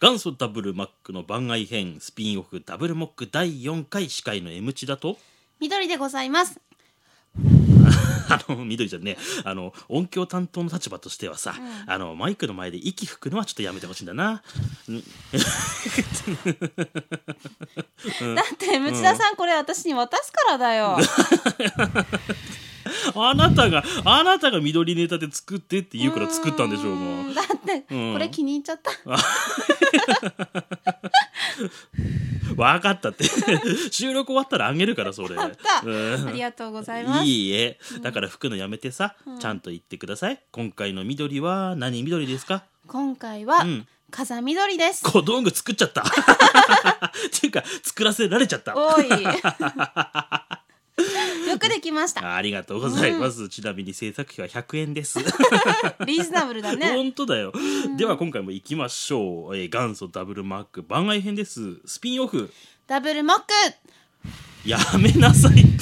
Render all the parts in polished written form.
元祖ダブルマックの番外編スピンオフダブルモック第4回、司会の M チだと緑でございます。 緑ちゃんね、音響担当の立場としてはさ、マイクの前で息吹くのはちょっとやめてほしいんだな。 だって内田さん、これ私に渡すからだよ。 あなたが緑ネタで作ってって言うから作ったんでしょうもう。 だって、これ気に入っちゃった。 分かったって。収録終わったらあげるからそれ。 ありがとうございます。 いいえ、だから吹くのやめてさ、ちゃんと言ってください。今回の緑は何緑ですか？ 今回は、風緑です。 小道具作っちゃった。っていうか作らせられちゃった。 おい。よくできました。 ありがとうございます。ちなみに制作費は100円です。 リーズナブルだね。 本当だよ。では今回も行きましょう。元祖ダブルマック番外編です。スピンオフダブルモック。 やめなさいって。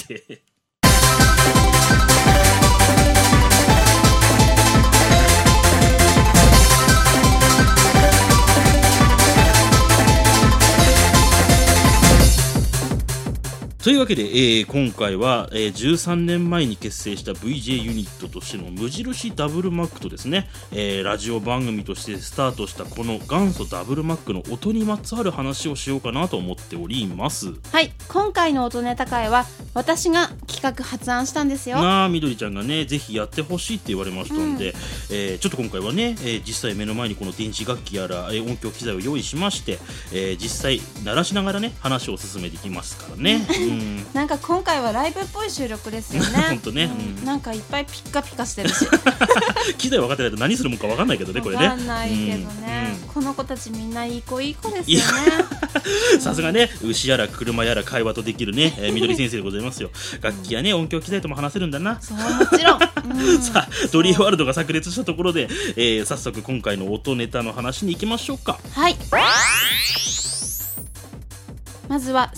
というわけで、今回は、13年前に結成した VJ ユニットとしての無印ダブルマックとですね、ラジオ番組としてスタートしたこの元祖ダブルマックの音にまつわる話をしようかなと思っております。 はい、今回の音ネタ会は私が企画発案したんですよ。 みどりちゃんがねぜひやってほしいって言われましたんで、ちょっと今回はね、実際目の前にこの電子楽器やら、音響機材を用意しまして、実際鳴らしながらね話を進めていきますからね。 なんか今回はライブっぽい収録ですよね。 本当ね、 なんかいっぱいピッカピカしてるし。 機材分かってないと何するもんか分かんないけどね、これね。 分かんないけどね、この子たちみんないい子ですよね。 さすがね、牛やら車やら会話とできるね、みどり先生でございますよ。楽器やね音響機材とも話せるんだな。 そう、もちろん。 さあドリーワールドが炸裂したところで、早速今回の音ネタの話に行きましょうか。 はい。まずは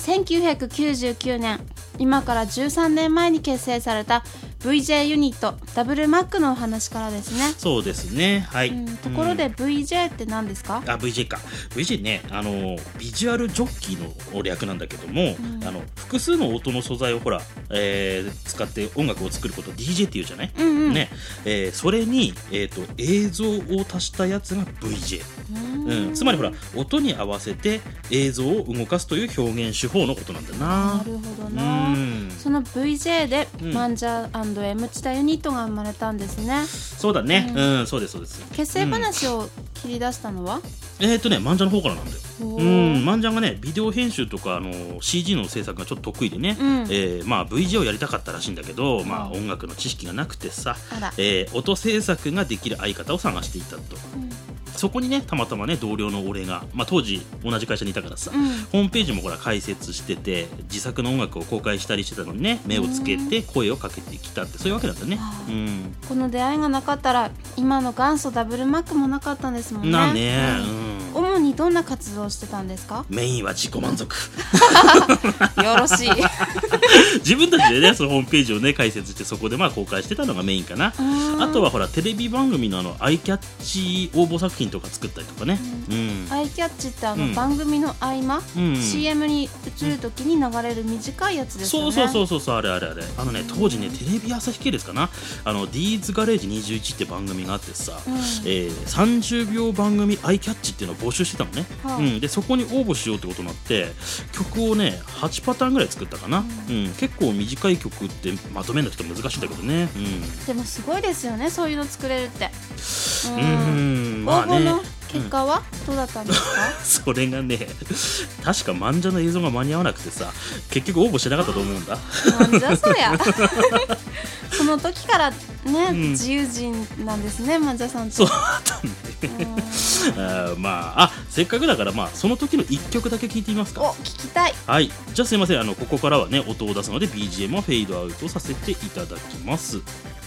1999年、今から13年前に結成された VJ ユニットダブルマックのお話からですね。 そうですね、はい。 ところで VJ って何ですか ？VJ か。VJ ね、ビジュアルジョッキーの略なんだけども、複数の音の素材をほら、使って音楽を作ること DJ っていうじゃない、ね、それに、映像を足したやつが VJ、つまりほら音に合わせて映像を動かすという表現手法のことなんだな。 なるほどな。その VJ で、マンジャー&M チタユニットが生まれたんですね。 そうだね、そうですそうです。 結成話を切り出したのは、 マンジャの方からなんだよ。マンジャがねビデオ編集とかCG の制作がちょっと得意でね、VJ をやりたかったらしいんだけど、音楽の知識がなくてさ、音制作ができる相方を探していたと。そこにねたまたまね同僚の俺が、当時同じ会社にいたからさ、ホームページもほら開設してて自作の音楽を公開したりしてたのにね、目をつけて声をかけてきたって、そういうわけなんだね。 この出会いがなかったら今の元祖ダブルマックもなかったんですもんね。主にどんな活動をしてたんですか？ メインは自己満足。 よろしい。 自分たちでねそのホームページをね開設して、そこで公開してたのがメインかな。あとはほらテレビ番組のアイキャッチ応募作品とか作ったりとかね。 アイキャッチって番組の合間、CM に映るときに流れる短いやつですよね。 そうあれ当時ねテレビ朝日系列かな、ディーズガレージ21って番組があってさ、30秒番組アイキャッチっていうのを募集してたのね。でそこに応募しようってことになって曲をね8パターンぐらい作ったかな。結構短い曲ってまとめるのって難しいんだけどね。 でもすごいですよね、そういうの作れるって。応募の結果はどうだったんですか？ それがね確かマンジャの映像が間に合わなくてさ、結局応募してなかったと思うんだ。 なんじゃそりゃ。その時からね、自由人なんですね、マンジャさんって。 そうだね。せっかくだからその時の1曲だけ聴いてみますか。 聞きたい。 はい、じゃあすいません、ここからはね音を出すので BGM をフェードアウトさせていただきます。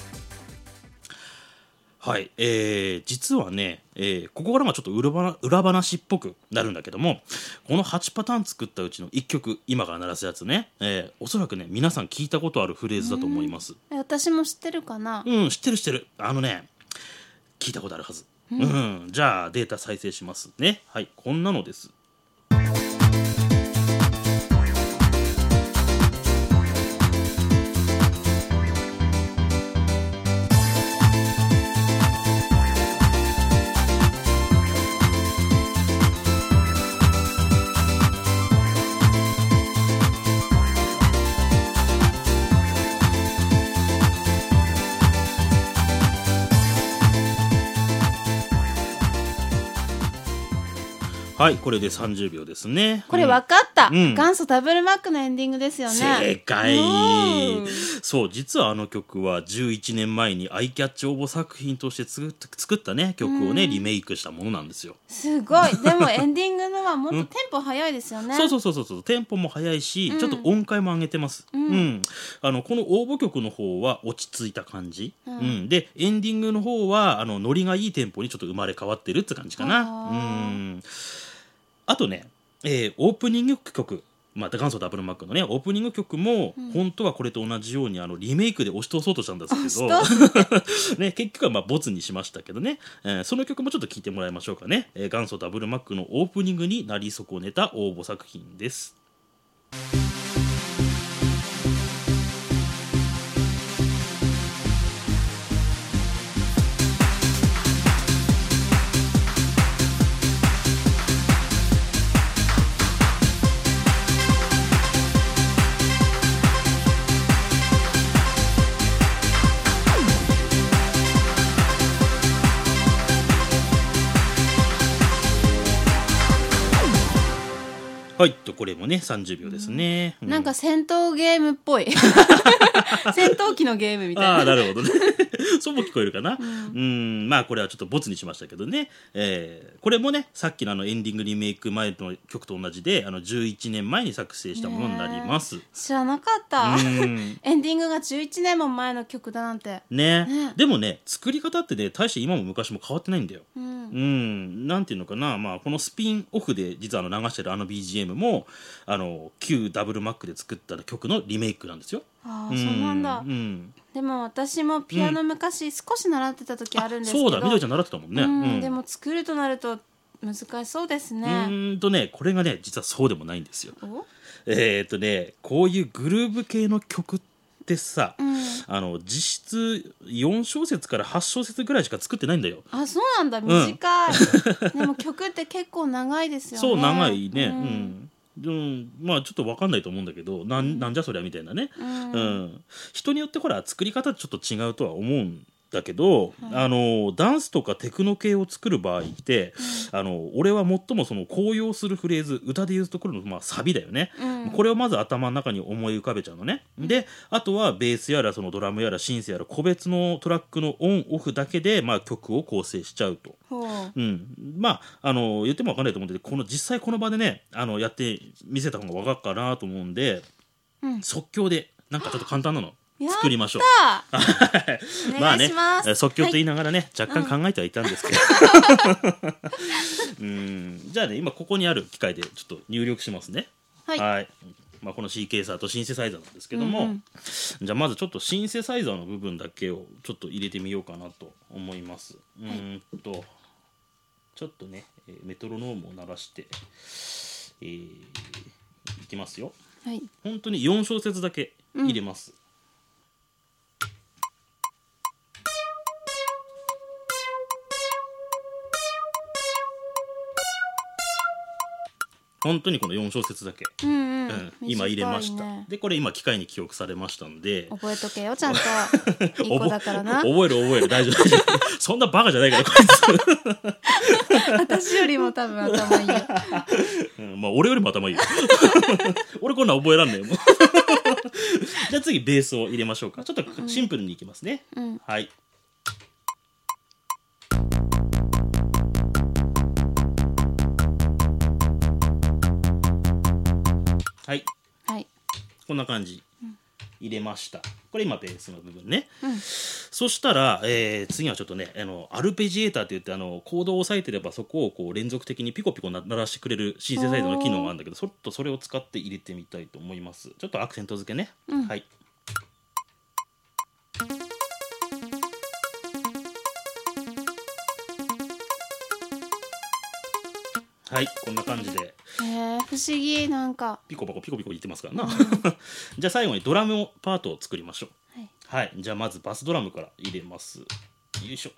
はい、実はね、ここからちょっと裏話っぽくなるんだけども、この8パターン作ったうちの1曲、今から鳴らすやつね、おそらくね皆さん聞いたことあるフレーズだと思います。 私も知ってるかな。 知ってる聞いたことあるはず。 じゃあデータ再生しますね。はい、こんなのです。はい、これで30秒ですね。 これ分かった、元祖ダブルマックのエンディングですよね。 正解。そう、実はあの曲は11年前にアイキャッチ応募作品として作ったね曲をねリメイクしたものなんですよ。 すごい。でもエンディングのはもっとテンポ早いですよね。 そうテンポも早いし、ちょっと音階も上げてます。この応募曲の方は落ち着いた感じ、でエンディングの方はノリがいいテンポにちょっと生まれ変わってるって感じかな。あとね、オープニング曲、元祖ダブルマックのねオープニング曲も、本当はこれと同じようにリメイクで押し通そうとしたんですけどね、結局はボツにしましたけどね、その曲もちょっと聴いてもらいましょうかね。元祖ダブルマックのオープニングになり損ねた応募作品です。はい、これもね30秒ですね。 なんか戦闘ゲームっぽい戦闘機のゲームみたいな。 あ、なるほどねそうも聞こえるかな。これはちょっとボツにしましたけどね、これもねさっきのエンディングリメイク前の曲と同じで11年前に作成したものになります。 知らなかったエンディングが11年も前の曲だなんてね。でもね作り方ってね大して今も昔も変わってないんだよ。なんていうのかな、このスピンオフで実は流してるBGM も旧ダブルマックで作った曲のリメイクなんですよ。 そうなんだ。でも私もピアノ昔少し習ってた時あるんですけど、 そうだ、みどりちゃん習ってたもんね。 でも作るとなると難しそうですね。 これがね実はそうでもないんですよ。こういうグルーヴ系の曲ってさ、実質4小節から8小節ぐらいしか作ってないんだよ。 あ、そうなんだ、短い、でも曲って結構長いですよね。 そう、長いね。ちょっと分かんないと思うんだけど、なんじゃそりゃみたいなね、人によってほら作り方ちょっと違うとは思うんだけど、ダンスとかテクノ系を作る場合って、俺は最もその高揚するフレーズ、歌で言うところのサビだよね、これをまず頭の中に思い浮かべちゃうのね。であとはベースやらそのドラムやらシンセやら個別のトラックのオンオフだけで、曲を構成しちゃうと。言っても分かんないと思うんで、実際この場でねやって見せた方が分かるかなと思うんで、即興でなんかちょっと簡単なの作りましょう。即興と言いながらね、若干考えてはいたんですけど、じゃあね、今ここにある機械でちょっと入力しますね。はい。この C ケーサーとシンセサイザーなんですけども、じゃあまずちょっとシンセサイザーの部分だけをちょっと入れてみようかなと思います。ちょっとねメトロノームを鳴らして、いきますよ。本当に4小節だけ入れます。本当にこの4小節だけ、今入れました。でこれ今機械に記憶されましたんで、 覚えとけよちゃんといい子だからな。 覚える大丈夫そんなバカじゃないからこいつ私よりも多分頭いいよ俺よりも頭いいよ俺こんなん覚えらんねえもんじゃあ次ベースを入れましょうか。ちょっとシンプルにいきますね。はい。はい、こんな感じ入れました。これ今ベースの部分ね、そしたら、次はちょっとねアルペジエーターっていってコードを押さえてればそこをこう連続的にピコピコ鳴らしてくれるシンセサイザーの機能があるんだけど、それを使って入れてみたいと思います。ちょっとアクセント付けね、はい。 はい、こんな感じで不思議、なんかピコパコピコピコ言ってますからな、じゃあ最後にドラムパートを作りましょう。はい、じゃあまずバスドラムから入れます。よいしょ。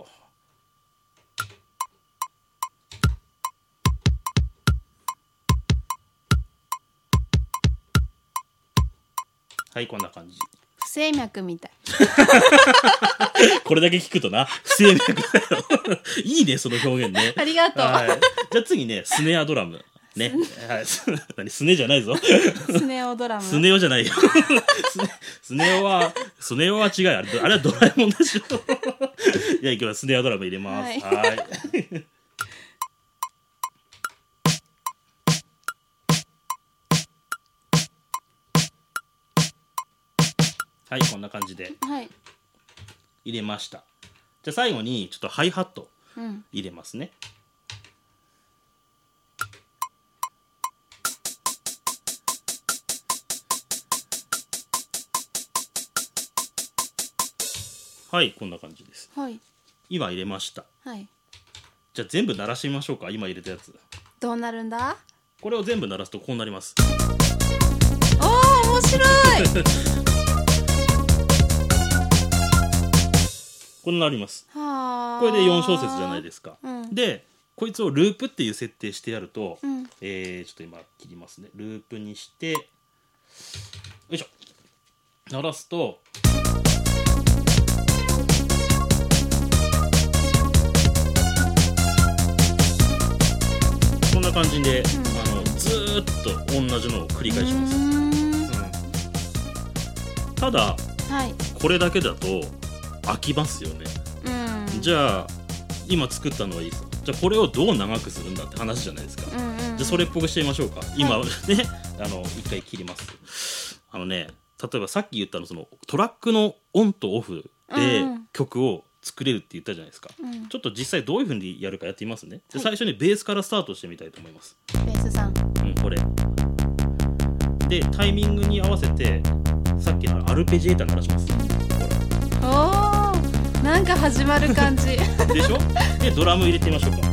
はい、こんな感じ。 不整脈みたい。 これだけ聞くとな、不整脈だよ。いいね、その表現ね。 ありがとう。 じゃあ次ね、スネアドラム。ね、何スネじゃないぞ。 スネオドラム。 スネオじゃないよ。スネオは違う。あれはドラえもんでしょ。じゃあいきます。スネアドラム入れます。はい。はい、こんな感じで入れました。じゃあ最後にちょっとハイハット入れますね。はい、こんな感じです。今入れました。じゃあ全部鳴らしてみましょうか。今入れたやつどうなるんだ。 これを全部鳴らすとこうなります。 おー、面白い。 こうなります。これで4小節じゃないですか。でこいつをループっていう設定してやると、ちょっと今切りますね。ループにしてよいしょ、鳴らすとこんな感じで、ずーっと同じのを繰り返します。ただ、これだけだと飽きますよね。じゃあ今作ったのはいいです。じゃあこれをどう長くするんだって話じゃないですか。じゃあそれっぽくしてみましょうか。今ね、一回切ります。例えばさっき言ったそのトラックのオンとオフで曲を作れるって言ったじゃないですか。ちょっと実際どういう風にやるかやってみますね。で最初にベースからスタートしてみたいと思います。 ベースさん、 これでタイミングに合わせてさっきのアルペジエーター鳴らします。 おー、なんか始まる感じ。 でしょ。でドラム入れてみましょうか。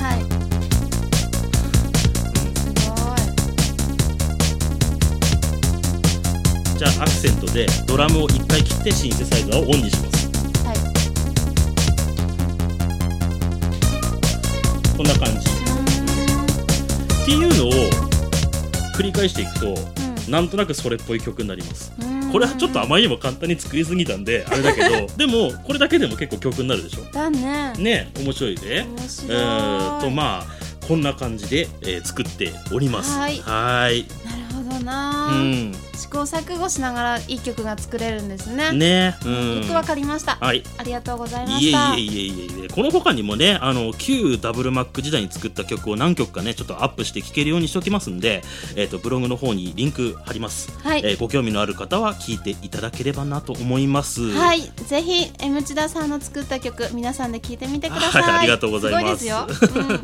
じゃあアクセントでドラムを1回切ってシンセサイザーをオンにします。こんな感じっていうのを繰り返していくと、なんとなくそれっぽい曲になります。これはちょっとあまりにも簡単に作りすぎたんであれだけどでもこれだけでも結構曲になるでしょ。 だね。 ね、面白いね。まあこんな感じで、作っております。はい。 なるほどな。試行錯誤しながらいい曲が作れるんですね。よくわかりました。ありがとうございました。 いえ。この他にもね、旧ダブルマック時代に作った曲を何曲かねちょっとアップして聴けるようにしておきますんで、ブログの方にリンク貼ります。ご興味のある方は聴いていただければなと思います。 はい、ぜひ M 千田さんの作った曲皆さんで聴いてみてください。 ありがとうございます。 すごいですよ。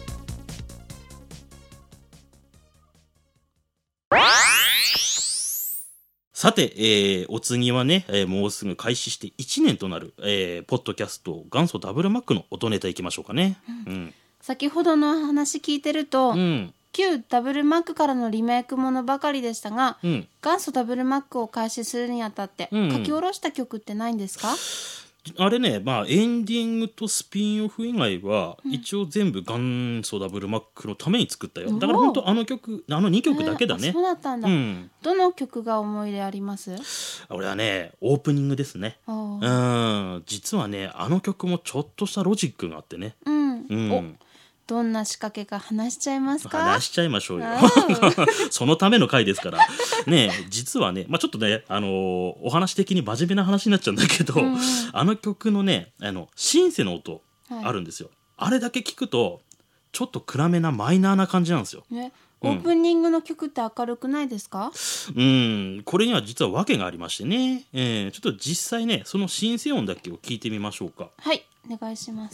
さて、お次はね、もうすぐ開始して1年となる、ポッドキャスト元祖ダブルマックの音ネタいきましょうかね。 先ほどの話聞いてると、旧ダブルマックからのリメイクものばかりでしたが、元祖ダブルマックを開始するにあたって書き下ろした曲ってないんですか？ あれね、まあエンディングとスピンオフ以外は一応全部元祖ダブルマックのために作ったよ。だから本当あの2曲だけだね。 そうだったんだ。どの曲が思い出あります？ 俺はねオープニングですね。実はねあの曲もちょっとしたロジックがあってね。 どんな仕掛けか話しちゃいますか？ 話しちゃいましょうよ。そのための回ですからね。実はね、ちょっとね、お話的に真面目な話になっちゃうんだけど、あの曲のねシンセの音あるんですよ。あれだけ聞くとちょっと暗めなマイナーな感じなんですよ。 オープニングの曲って明るくないですか？ これには実は訳がありましてね、ちょっと実際ねそのシンセ音だけを聞いてみましょうか。 はい、お願いします。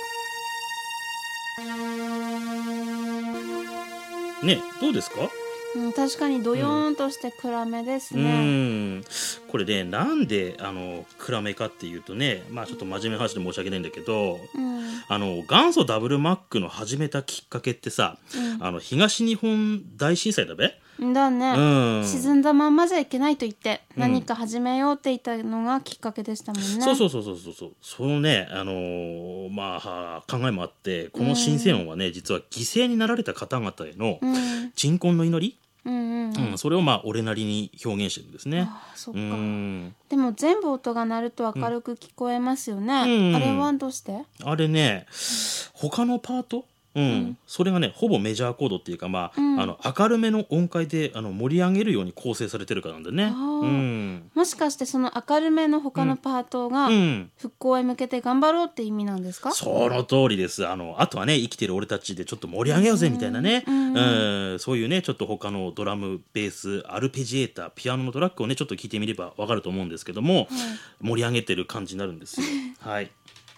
ね、どうですか？ 確かにドヨーンとして暗めですね。 これね、なんで暗めかっていうとね、ちょっと真面目な話で申し訳ないんだけど、元祖ダブルマックの始めたきっかけってさ、東日本大震災だべ。 だね、沈んだまんまじゃいけないと言って何か始めようって言ったのがきっかけでしたもんね。 そうそのね、考えもあって、この新鮮音はね、実は犠牲になられた方々への鎮魂の祈り、それを俺なりに表現してるんですね。 そっか。でも全部音が鳴ると明るく聞こえますよね。あれはどうして？ あれね、他のパート、それがねほぼメジャーコードっていうか、明るめの音階で盛り上げるように構成されてるからなんでね。 もしかしてその明るめの他のパートが復興へ向けて頑張ろうって意味なんですか？ その通りです。あとはね、生きてる俺たちでちょっと盛り上げようぜみたいなね、そういうね、ちょっと他のドラム、ベース、アルペジエーター、ピアノのトラックをねちょっと聞いてみればわかると思うんですけども、盛り上げてる感じになるんですよ。はい。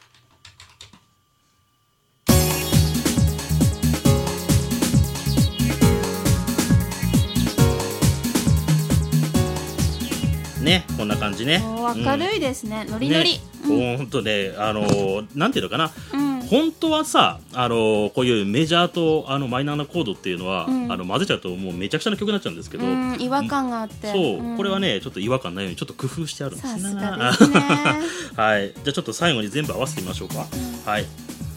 ね、こんな感じね。 明るいですね、ノリノリ。 ほんとね、なんていうのかな、本当はさ、こういうメジャーとマイナーなコードっていうのは、混ぜちゃうともうめちゃくちゃな曲になっちゃうんですけど、 違和感があって、 これはねちょっと違和感ないようにちょっと工夫してあるんですね。 さすがですね。 はい、じゃあちょっと最後に全部合わせてみましょうか。はい。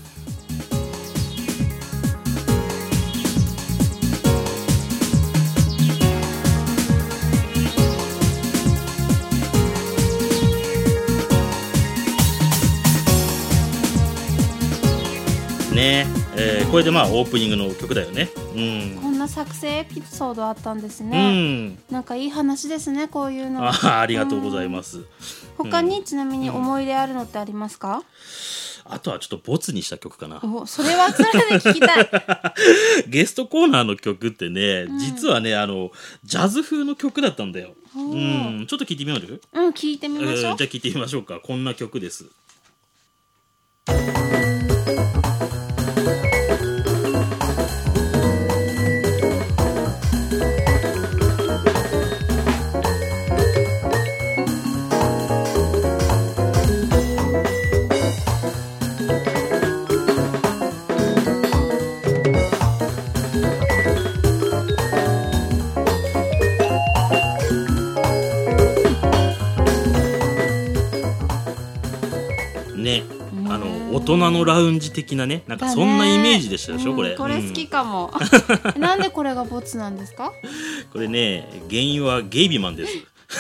ね、これでオープニングの曲だよね。 こんな作成エピソードあったんですね。なんかいい話ですね、こういうの。 ありがとうございます。 他にちなみに思い出あるのってありますか？ あとはちょっとボツにした曲かな。 それはそれで聞きたい。 ゲストコーナーの曲ってね、実はねジャズ風の曲だったんだよ。ちょっと聞いてみよう。 聞いてみましょう。 じゃあ聞いてみましょうか。こんな曲です。ね、大人のラウンジ的なね、なんかそんなイメージでしたでしょ、これ。 これ好きかも。なんでこれがボツなんですか？ これね、原因はゲイビマンです。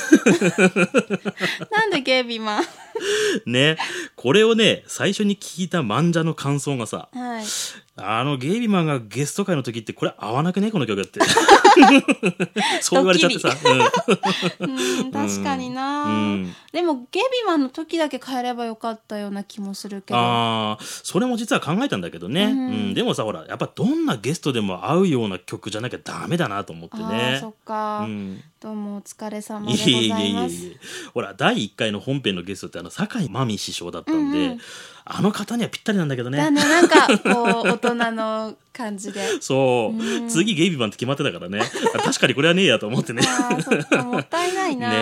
なんでゲイビマン？ ね、これをね最初に聞いた漫者の感想がさ、ゲイビマンがゲスト会の時ってこれ合わなくねこの曲ってそう言われちゃってさ、 確かにな、でもゲイビマンの時だけ変えればよかったような気もするけど。 それも実は考えたんだけどね、でもさ、ほらやっぱどんなゲストでも合うような曲じゃなきゃダメだなと思ってね。 そっか、どうもお疲れ様でございます。 ほら第1回の本編のゲストって坂井真美師匠だったんで、あの方にはぴったりなんだけどね。 なんかこう大人の感じで。 そう、次ゲイビマンって決まってたからね。確かにこれはねえやと思ってね。 そっか、もったいないな。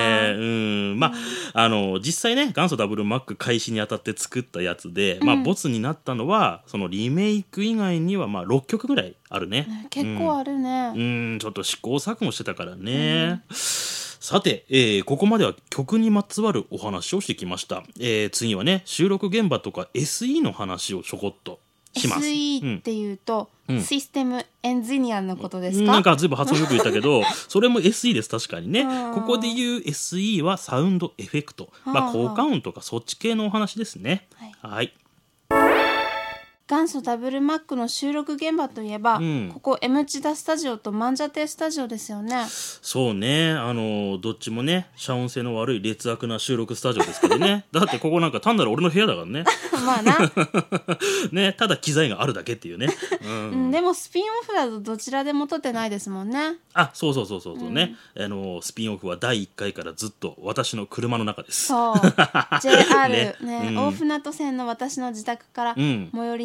実際ね元祖ダブルマック開始にあたって作ったやつで、ボツになったのはそのリメイク以外には6曲ぐらいあるね。 結構あるね。 ちょっと試行錯誤してたからね。さて、ここまでは曲にまつわるお話をしてきました。次はね収録現場とか SE の話をちょこっとします。 SE っていうと、システムエンジニアのことですか？ なんかずいぶん発音よく言ったけどそれも SE です。確かにね。ここで言う SE はサウンドエフェクト、効果音とかそっち系のお話ですね。はい。 元祖ダブルマックの収録現場といえば、ここ M チダスタジオとマンジャテスタジオですよね。 そうね、どっちもね遮音性の悪い劣悪な収録スタジオですけどね。だってここなんか単なる俺の部屋だからね。 まあなね、ただ機材があるだけっていうね。 でもスピンオフだとどちらでも撮ってないですもんね。 そうね、スピンオフは第1回からずっと私の車の中です。 そうJR ね、大船渡線の私の自宅から最寄りの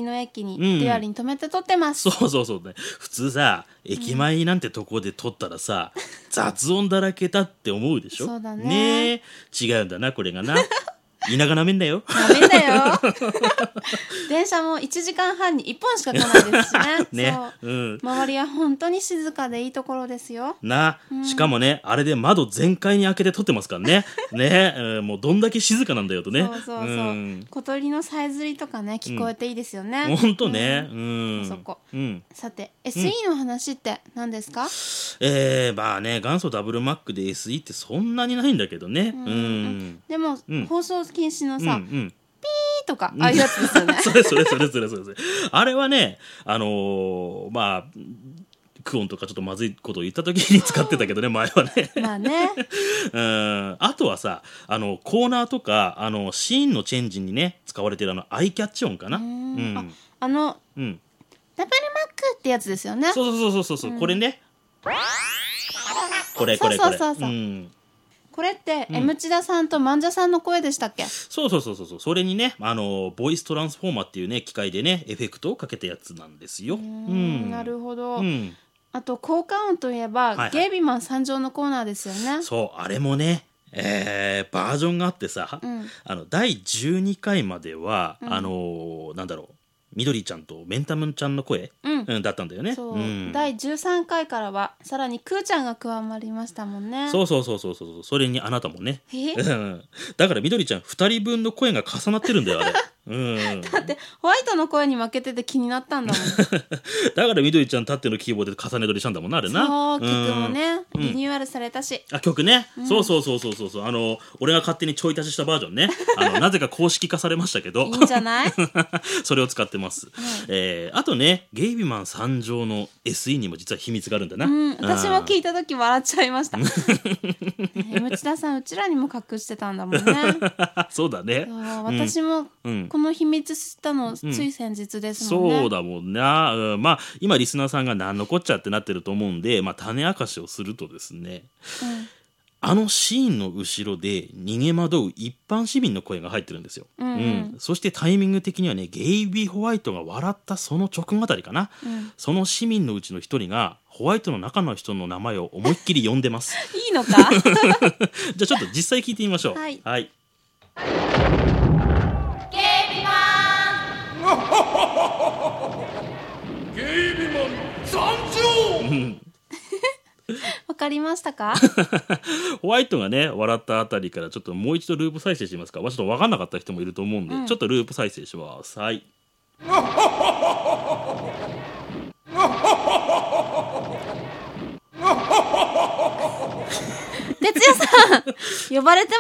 の駅にデュアリに止めて撮ってます、 そうね。普通さ駅前なんてとこで撮ったらさ、雑音だらけだって思うでしょ。 そうだね。 違うんだなこれがな。田舎なめんだよ。 なめんだよ。電車も1時間半に1本しか来ないですしね。 ね、 そう、周りは本当に静かでいいところですよ。 しかもね、あれで窓全開に開けて撮ってますからね。もうどんだけ静かなんだよとね。 そう、小鳥のさえずりとかね聞こえていいですよね。 本当ね。 そこ。さて SE の話って何ですか？ まあね、元祖ダブルマックで SE ってそんなにないんだけどね。 でも、放送禁止のさ、ピーとかああいうやつですよね。 それ。あれはね、まあクオンとかちょっとまずいことを言った時に使ってたけどね、前はね。 まあね。 あとはさ、コーナーとかシーンのチェンジにね使われてるアイキャッチ音かな。ダブルマックってやつですよね。 そう、これね。これ。 これって M チダさんとマンジャさんの声でしたっけ？ そう。それにね、ボイストランスフォーマーっていうね機械でねエフェクトをかけたやつなんですよ。 なるほど。あと効果音といえば、ゲイビマン参上のコーナーですよね。 そう、あれもね、バージョンがあってさ、第12回までは、なんだろう、みどりちゃんとメンタムちゃんの声、だったんだよね。 そう、第13回からはさらにクーちゃんが加わりましたもんね。 そう。それにあなたもね。だからみどりちゃん2人分の声が重なってるんだよあれ。 だってホワイトの声に負けてて気になったんだもん。 だからみどりちゃんたってのキーボードで重ね撮りしたんだもんな、あれな。 そう、曲もね、リニューアルされたし。 曲ね、そう。俺が勝手にちょい足ししたバージョンね。なぜか公式化されましたけど。 いいんじゃない？ それを使ってます。あとね、ゲイビマン参上の SE にも実は秘密があるんだな。 私も聞いた時笑っちゃいました。Mチダさんうちらにも隠してたんだもんね。 そうだね。 私もこの秘密知ったのつい先日ですもんね。 そうだもんな。まあ今リスナーさんが何のこっちゃってなってると思うんで、種明かしをするとですね、シーンの後ろで逃げ惑う一般市民の声が入ってるんですよ。そしてタイミング的にはね、ゲイビー・ホワイトが笑ったその直後あたりかな、その市民のうちの一人がホワイトの中の人の名前を思いっきり呼んでます。 いいのか？ じゃあちょっと実際聞いてみましょう。はい。 ゲイビマンゲイビマン参上。 わかりましたか？ ホワイトがね笑ったあたりからちょっともう一度ループ再生しますか。ちょっと分かんなかった人もいると思うんで、ちょっとループ再生します。はい。 哲也さん呼ばれて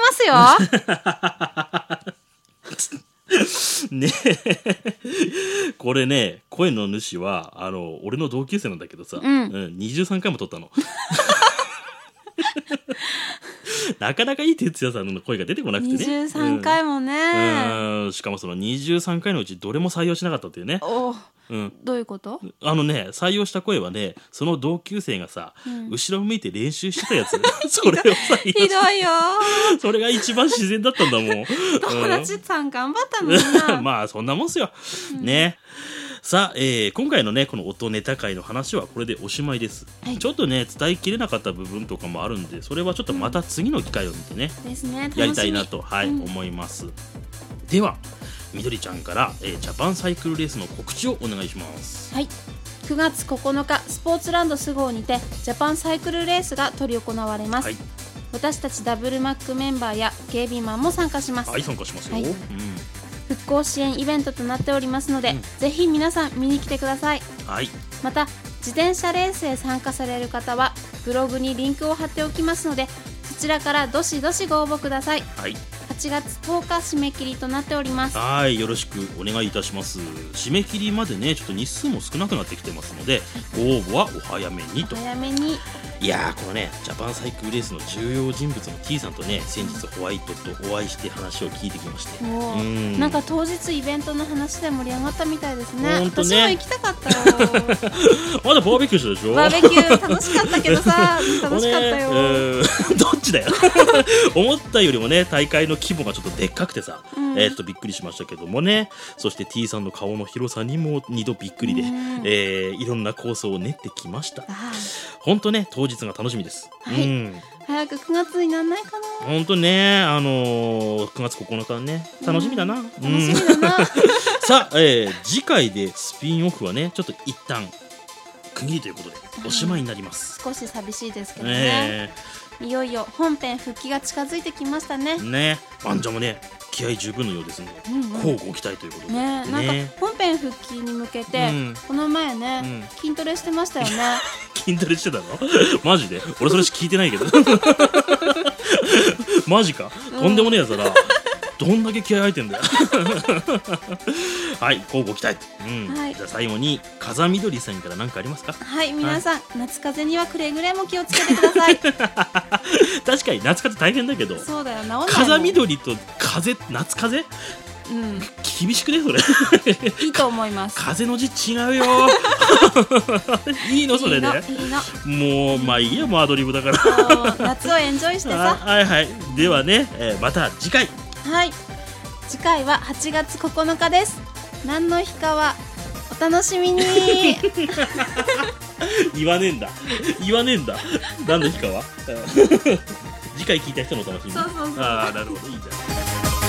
ますよ。 ねこれね、声の主は俺の同級生なんだけどさ、23回も撮ったの。なかなかいい哲也さんの声が出てこなくてね。 23回もね、 しかもその23回のうちどれも採用しなかったっていうね。 どういうこと？ 採用した声はね、その同級生がさ、後ろ向いて練習してたやつ。それを採用しひどいよ。 それが一番自然だったんだもん。 友達さん頑張ったのにな。 まあそんなもんっすよ。ね。さあ、今回のねこの音ネタ会の話はこれでおしまいです、ちょっとね伝えきれなかった部分とかもあるんで、それはちょっとまた次の機会を見てね、やりたいなと、思います。ではみどりちゃんから、ジャパンサイクルレースの告知をお願いします。 はい、9月9日スポーツランドスゴーにてジャパンサイクルレースが執り行われます、私たちダブルマックメンバーやゲイビーマンも参加します。 参加しますよ、 復興支援イベントとなっておりますので、ぜひ皆さん見に来てください。また自転車レースへ参加される方はブログにリンクを貼っておきますので、そちらからどしどしご応募ください。8月10日締め切りとなっております。 よろしくお願いいたします。締め切りまでねちょっと日数も少なくなってきてますので、ご応募はお早めにと。 早めに。 いやー、このねジャパンサイクルレースの重要人物の T さんとね先日ホワイトとお会いして話を聞いてきまして、 なんか当日イベントの話で盛り上がったみたいですね。私も行きたかったよ。 まだバーベキューしたでしょ。 バーベキュー楽しかったけどさ楽しかったよ。 どっちちだよ思ったよりもね大会の規模がちょっとでっかくてさ、びっくりしましたけどもね。そして T さんの顔の広さにも2度びっくりで、いろんな構想を練ってきました。本当ね当日が楽しみです。 はい、早く9月にならないかな。 本当ね9月9日ね楽しみだな。 楽しみだなさあ、次回でスピンオフはねちょっと一旦区切りということでおしまいになります。 少し寂しいですけどね。いよいよ本編復帰が近づいてきましたね。 マンジャもね気合十分のようですので、乞うご期待ということでなんか本編復帰に向けて、この前ね、筋トレしてましたよね筋トレしてたのマジで俺それ聞いてないけどマジか、とんでもねえやつだなどんだけ気合入ってんだよはい、乞うご期待。じゃあ最後に風見鶏さんから何かありますか？ はい、皆さん、夏風邪にはくれぐれも気をつけてください確かに夏風邪大変だけど、 そうだよ、治んないもん。 風見鶏と夏風邪、厳しくねそれいいと思います。 風の字違うよいいのそれで、もうまあいいや、もうアドリブだから夏をエンジョイしてさはいはい、ではね、また次回。 はい、次回は8月9日です。何の日かはお楽しみに言わねえんだ何の日かは次回聞いた人のお楽しみに。ああ、なるほど、いいじゃん。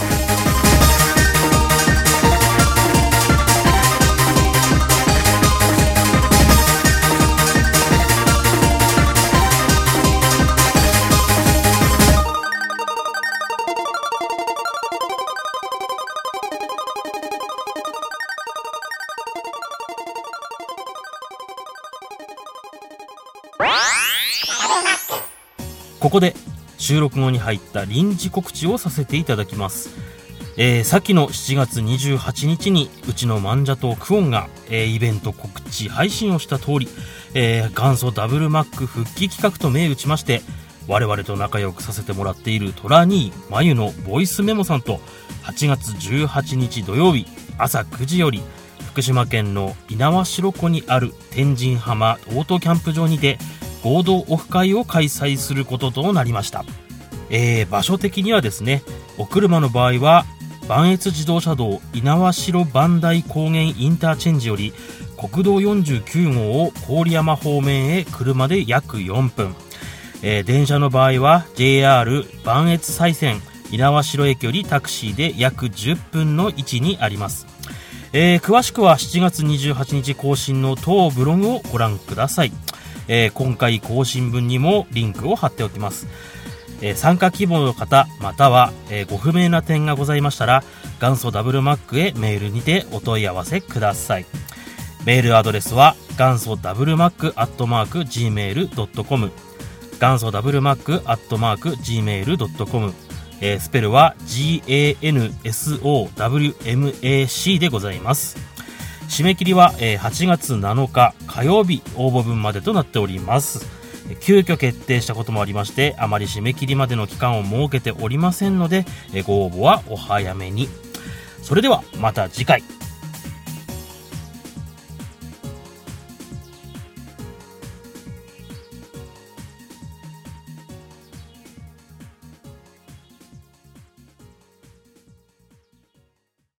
ここで収録後に入った臨時告知をさせていただきます。先の7月28日にうちのマンジャとクオンが、イベント告知配信をした通り、元祖ダブルマック復帰企画と銘打ちまして、我々と仲良くさせてもらっているトラニーまゆのボイスメモさんと8月18日土曜日朝9時より福島県の猪苗代湖にある天神浜オートキャンプ場にて合同オフ会を開催することとなりました。場所的にはですね、お車の場合は磐越自動車道猪苗代磐梯高原インターチェンジより国道49号を郡山方面へ車で約4分、電車の場合は JR 磐越西線猪苗代駅よりタクシーで約10分の位置にあります。詳しくは7月28日更新の当ブログをご覧ください。今回更新分にもリンクを貼っておきます。参加希望の方または、ご不明な点がございましたら元祖ダブルマックへメールにてお問い合わせください。メールアドレスは元祖ダブルマック@gmail.com 元祖ダブルマック@gmail.com、スペルは GANSOWMAC でございます。締め切りは8月7日火曜日応募分までとなっております。急遽決定したこともありましてあまり締め切りまでの期間を設けておりませんのでご応募はお早めに。それではまた次回。